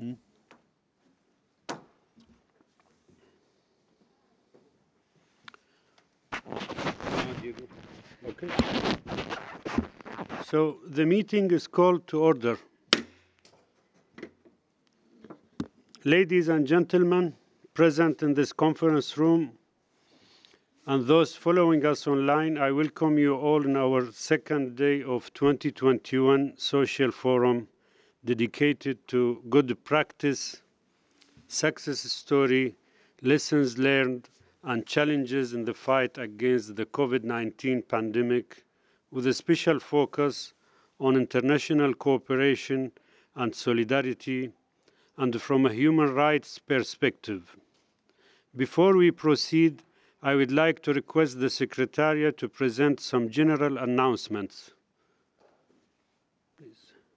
Okay. So the meeting is called to order. Ladies and gentlemen, present in this conference room and those following us online, I welcome you all in our second day of 2021 social forum dedicated to good practice, success story, lessons learned, and challenges in the fight against the COVID-19 pandemic, with a special focus on international cooperation and solidarity, and from a human rights perspective. Before we proceed, I would like to request the Secretariat to present some general announcements. Please.